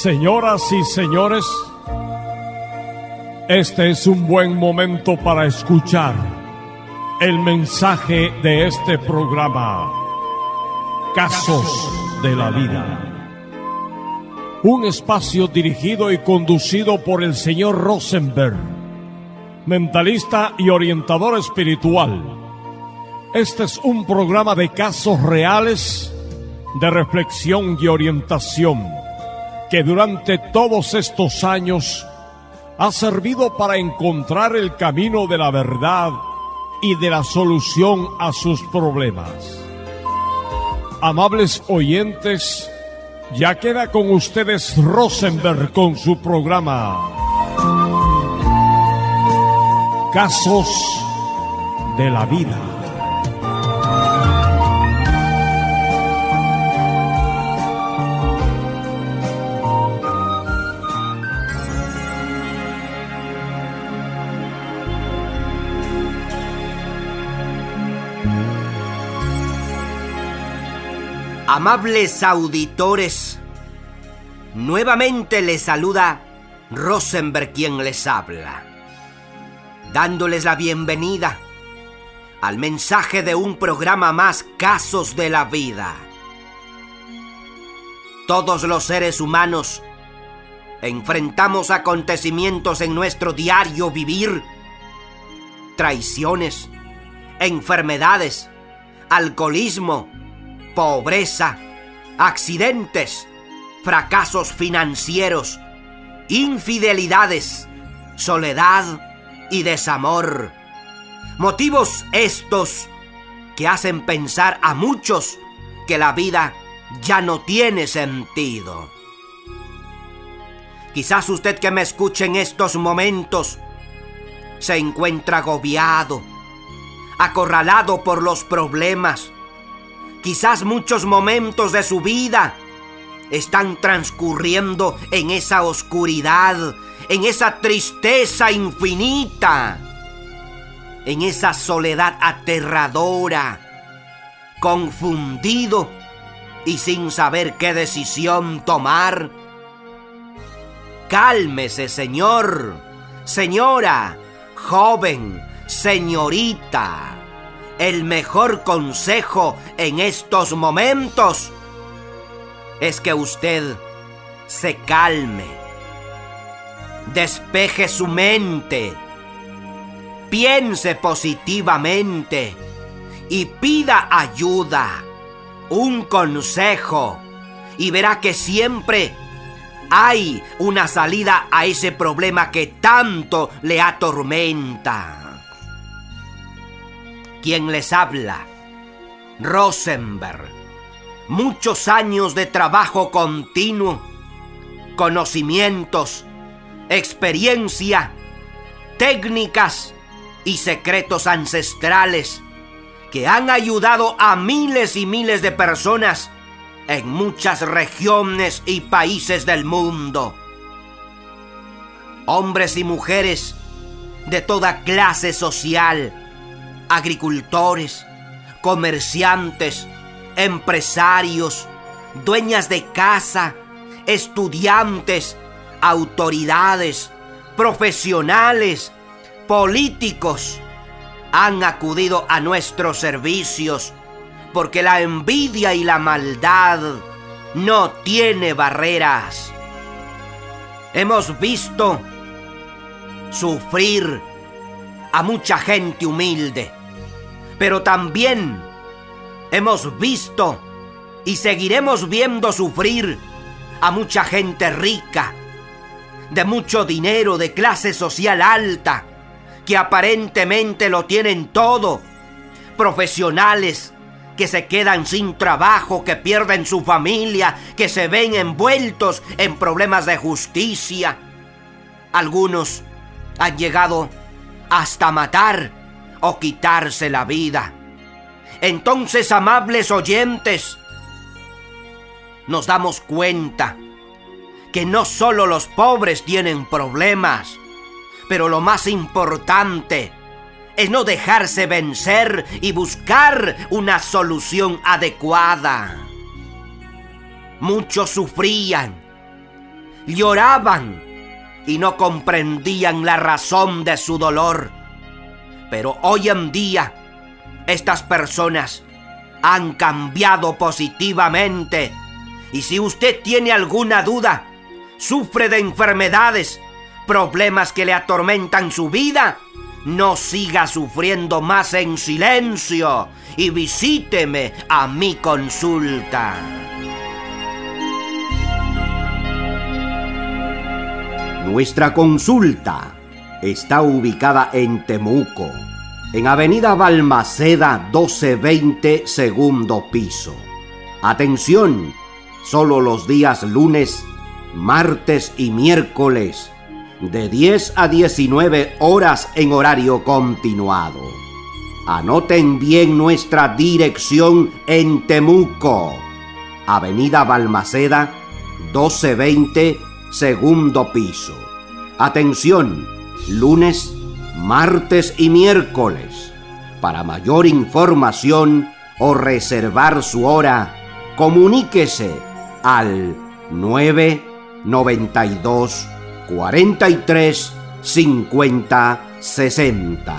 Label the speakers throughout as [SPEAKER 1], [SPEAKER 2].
[SPEAKER 1] Señoras y señores, este es un buen momento para escuchar el mensaje de este programa, Casos de la Vida. Un espacio dirigido y conducido por el señor Rosenberg, mentalista y orientador espiritual. Este es un programa de casos reales, de reflexión y orientación, que durante todos estos años ha servido para encontrar el camino de la verdad y de la solución a sus problemas. Amables oyentes, ya queda con ustedes Rosenberg con su programa Casos de la Vida.
[SPEAKER 2] Amables auditores, nuevamente les saluda Rosenberg, quien les habla, dándoles la bienvenida al mensaje de un programa más, Casos de la Vida. Todos los seres humanos enfrentamos acontecimientos en nuestro diario vivir, traiciones, enfermedades, alcoholismo, pobreza, accidentes, fracasos financieros, infidelidades, soledad y desamor. Motivos estos que hacen pensar a muchos que la vida ya no tiene sentido. Quizás usted que me escuche en estos momentos se encuentra agobiado, acorralado por los problemas. Quizás muchos momentos de su vida están transcurriendo en esa oscuridad, en esa tristeza infinita, en esa soledad aterradora, confundido y sin saber qué decisión tomar. Cálmese, señor, señora, joven, señorita. El mejor consejo en estos momentos es que usted se calme, despeje su mente, piense positivamente y pida ayuda, un consejo, y verá que siempre hay una salida a ese problema que tanto le atormenta. Quien les habla, Rosenberg. Muchos años de trabajo continuo, conocimientos, experiencia, técnicas y secretos ancestrales que han ayudado a miles y miles de personas en muchas regiones y países del mundo. Hombres y mujeres de toda clase social, agricultores, comerciantes, empresarios, dueñas de casa, estudiantes, autoridades, profesionales, políticos, han acudido a nuestros servicios porque la envidia y la maldad no tiene barreras. Hemos visto sufrir a mucha gente humilde, pero también hemos visto y seguiremos viendo sufrir a mucha gente rica, de mucho dinero, de clase social alta, que aparentemente lo tienen todo, profesionales que se quedan sin trabajo, que pierden su familia, que se ven envueltos en problemas de justicia. Algunos han llegado hasta matar o quitarse la vida. Entonces, amables oyentes, nos damos cuenta que no solo los pobres tienen problemas, pero lo más importante es no dejarse vencer y buscar una solución adecuada. Muchos sufrían, lloraban y no comprendían la razón de su dolor. Pero hoy en día, estas personas han cambiado positivamente. Y si usted tiene alguna duda, sufre de enfermedades, problemas que le atormentan su vida, no siga sufriendo más en silencio y visíteme a mi consulta. Nuestra consulta está ubicada en Temuco, en Avenida Balmaceda 1220, segundo piso. Atención, solo los días lunes, martes y miércoles, de 10 a 19 horas en horario continuado. Anoten bien nuestra dirección en Temuco, Avenida Balmaceda 1220, segundo piso. Atención, lunes, martes y miércoles. Para mayor información o reservar su hora, comuníquese al 992 43 50 60.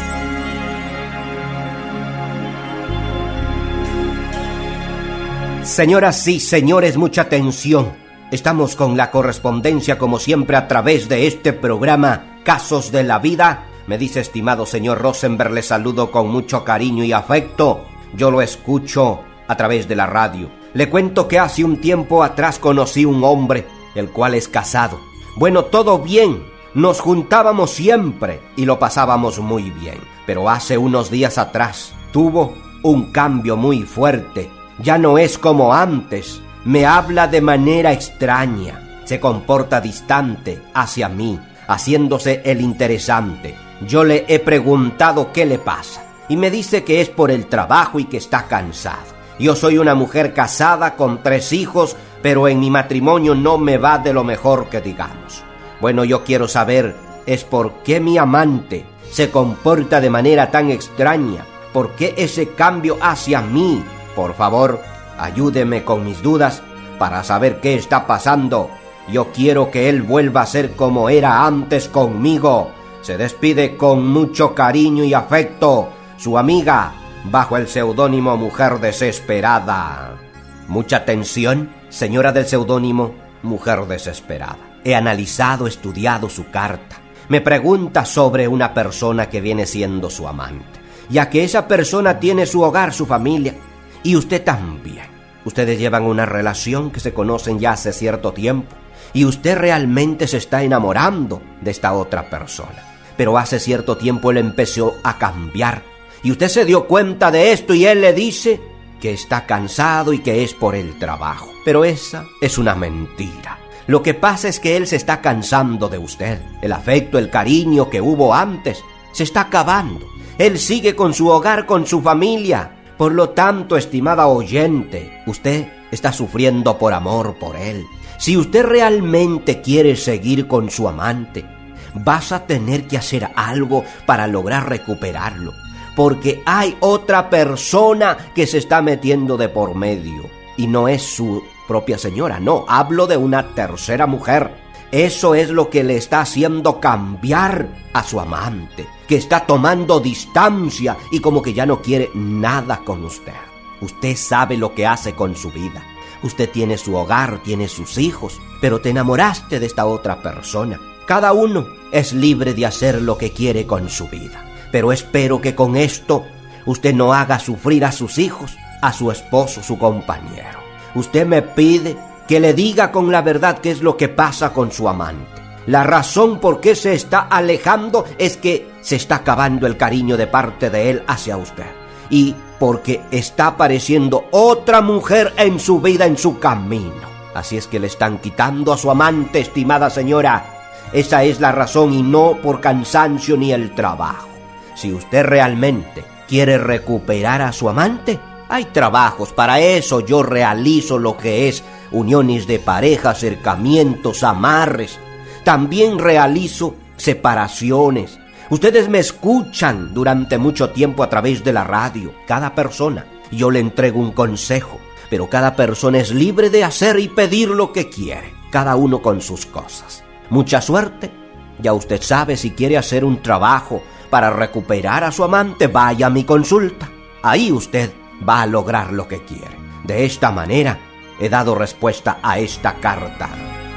[SPEAKER 2] Señoras y señores, mucha atención. Estamos con la correspondencia, como siempre, a través de este programa Casos de la Vida. Me dice, estimado señor Rosenberg, le saludo con mucho cariño y afecto. Yo lo escucho a través de la radio. Le cuento que hace un tiempo atrás conocí un hombre, el cual es casado. Bueno, todo bien, nos juntábamos siempre y lo pasábamos muy bien. Pero hace unos días atrás tuvo un cambio muy fuerte. Ya no es como antes. Me habla de manera extraña. Se comporta distante hacia mí, haciéndose el interesante. Yo le he preguntado qué le pasa y me dice que es por el trabajo y que está cansado. Yo soy una mujer casada con 3 hijos, pero en mi matrimonio no me va de lo mejor que digamos. Bueno, yo quiero saber es por qué mi amante se comporta de manera tan extraña. ¿Por qué ese cambio hacia mí? Por favor, ayúdeme con mis dudas para saber qué está pasando. Yo quiero que él vuelva a ser como era antes conmigo. Se despide con mucho cariño y afecto su amiga, bajo el seudónimo Mujer Desesperada. Mucha atención, señora del seudónimo Mujer Desesperada. He analizado, estudiado su carta. Me pregunta sobre una persona que viene siendo su amante, ya que esa persona tiene su hogar, su familia, y usted también. Ustedes llevan una relación que se conocen ya hace cierto tiempo, y usted realmente se está enamorando de esta otra persona. Pero hace cierto tiempo él empezó a cambiar, y usted se dio cuenta de esto, y él le dice que está cansado y que es por el trabajo. Pero esa es una mentira. Lo que pasa es que él se está cansando de usted. El afecto, el cariño que hubo antes se está acabando. Él sigue con su hogar, con su familia. Por lo tanto, estimada oyente, usted está sufriendo por amor por él. Si usted realmente quiere seguir con su amante, vas a tener que hacer algo para lograr recuperarlo, porque hay otra persona que se está metiendo de por medio, y no es su propia señora, no, hablo de una tercera mujer. Eso es lo que le está haciendo cambiar a su amante, que está tomando distancia y como que ya no quiere nada con usted. Usted sabe lo que hace con su vida. Usted tiene su hogar, tiene sus hijos, pero te enamoraste de esta otra persona. Cada uno es libre de hacer lo que quiere con su vida, pero espero que con esto usted no haga sufrir a sus hijos, a su esposo, su compañero. Usted me pide que le diga con la verdad qué es lo que pasa con su amante. La razón por qué se está alejando es que se está acabando el cariño de parte de él hacia usted, y porque está apareciendo otra mujer en su vida, en su camino. Así es que le están quitando a su amante, estimada señora. Esa es la razón, y no por cansancio ni el trabajo. Si usted realmente quiere recuperar a su amante, hay trabajos. Para eso yo realizo lo que es uniones de pareja, acercamientos, amarres. También realizo separaciones. Ustedes me escuchan durante mucho tiempo a través de la radio. Cada persona, yo le entrego un consejo, pero cada persona es libre de hacer y pedir lo que quiere. cada uno con sus cosas. Mucha suerte. Ya usted sabe, si quiere hacer un trabajo para recuperar a su amante, vaya a mi consulta. Ahí usted va a lograr lo que quiere. De esta manera he dado respuesta a esta carta.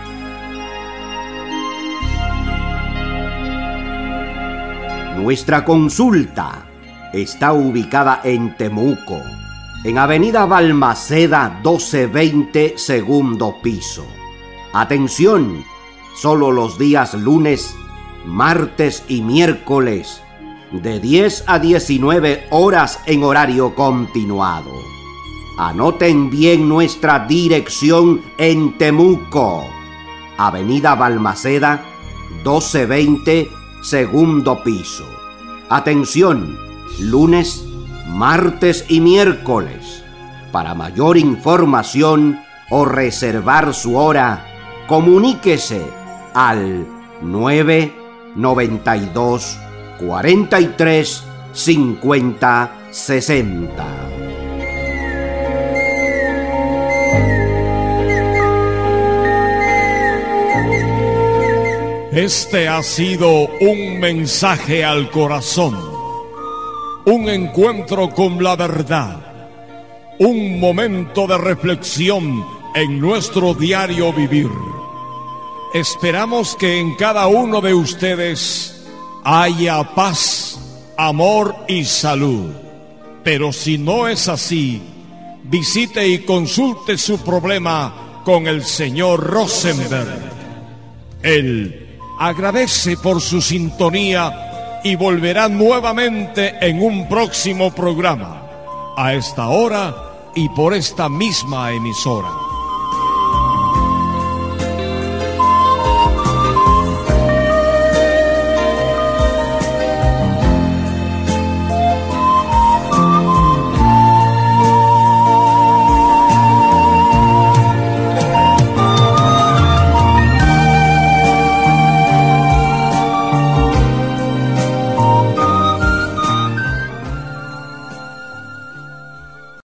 [SPEAKER 2] Nuestra consulta está ubicada en Temuco, en Avenida Balmaceda 1220, segundo piso. Atención, solo los días lunes, martes y miércoles, de 10 a 19 horas en horario continuado. Anoten bien nuestra dirección en Temuco, Avenida Balmaceda 1220, segundo piso. Atención, lunes, martes y miércoles. Para mayor información o reservar su hora, comuníquese al 992 43 50 60.
[SPEAKER 1] Este ha sido un mensaje al corazón, un encuentro con la verdad, un momento de reflexión en nuestro diario vivir. Esperamos que en cada uno de ustedes haya paz, amor y salud. Pero si no es así, visite y consulte su problema con el señor Rosenberg. Él agradece por su sintonía y volverá nuevamente en un próximo programa, a esta hora y por esta misma emisora.